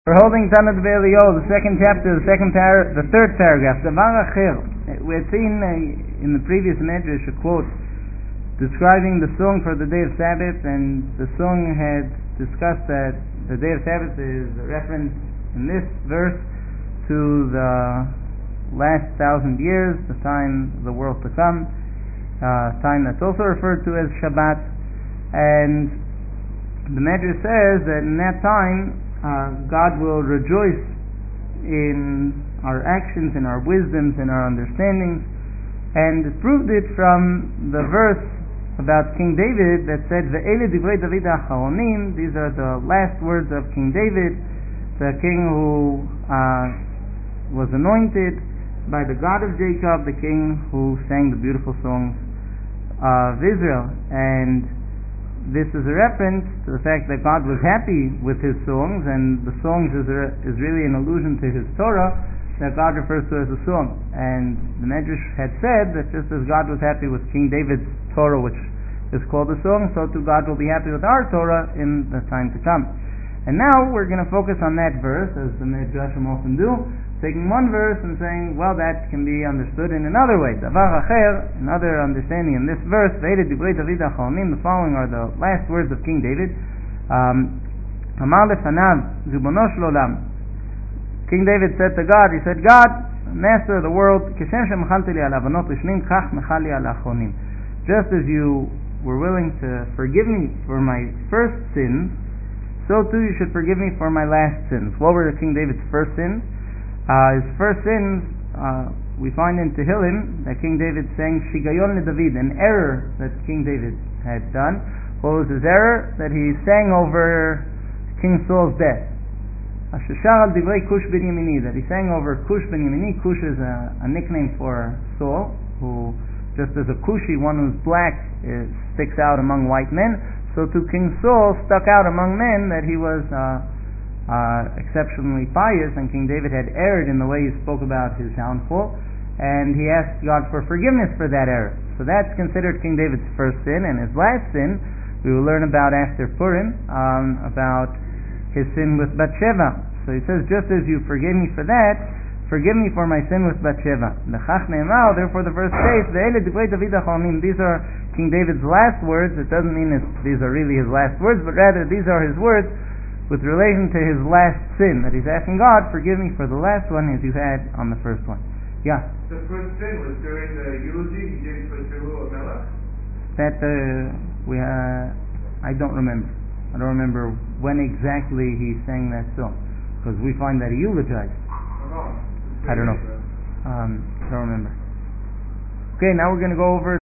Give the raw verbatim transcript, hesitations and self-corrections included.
We're holding Tanat Be'Elio, the second chapter, the second par- the third paragraph. Davar Acher. We had seen uh, in the previous medrash a quote describing the song for the day of Sabbath, and the song had discussed that the day of Sabbath is a reference in this verse to the last thousand years, the time of the world to come, uh, time that's also referred to as Shabbat. And the medrash says that in that time Uh, God will rejoice in our actions, in our wisdoms, in our understandings, and it proved it from the verse about King David that said, "Ve'ele divrei David ha'acharonim." These are the last words of King David, the king who uh, was anointed by the God of Jacob, the king who sang the beautiful songs of Israel. And this is a reference to the fact that God was happy with his songs, and the songs is, a, is really an allusion to his Torah that God refers to as a song. And the Medrash had said that just as God was happy with King David's Torah, which is called a song, so too God will be happy with our Torah in the time to come. And now we're going to focus on that verse, as the Medrashim often do, taking one verse and saying, well, that can be understood in another way. Davar Acher, another understanding in this verse, Ve'ele divrei David ha'acharonim. The following are the last words of King David. Amar lefanav, Ribono shel olam. King David said to God, he said, God, Master of the world, Kishem shemachalti li al avanot rishnim, kach mechal li al acharonim. Just as you were willing to forgive me for my first sins, so too you should forgive me for my last sins. What were King David's first sins? Uh, his first sins, uh, we find in Tehillim that King David sang Shigayon le David, an error that King David had done. What was his error? That he sang over King Saul's death. Ashashar al divrei Kush ben Yemini, that he sang over Kush ben Yemini. Kush is a, a nickname for Saul, who, just as a Kushi, one who's black, is, sticks out among white men, so too King Saul stuck out among men that he was uh, Uh, exceptionally pious, and King David had erred in the way he spoke about his downfall, and he asked God for forgiveness for that error. So that's considered King David's first sin. And his last sin we will learn about after Purim, um, about his sin with Bathsheba. So he says, just as you forgive me for that, forgive me for my sin with Bathsheba. Therefore the verse says, these are King David's last words. It doesn't mean that these are really his last words, but rather these are his words with relation to his last sin, that he's asking God, forgive me for the last one as you had on the first one. Yeah? The first sin was during the eulogy he gave for Shaul Melech? That, uh, we, uh, I don't remember. I don't remember when exactly he sang that song, because we find that he eulogized. Oh, I don't know. Um, I don't remember. Okay, now we're going to go over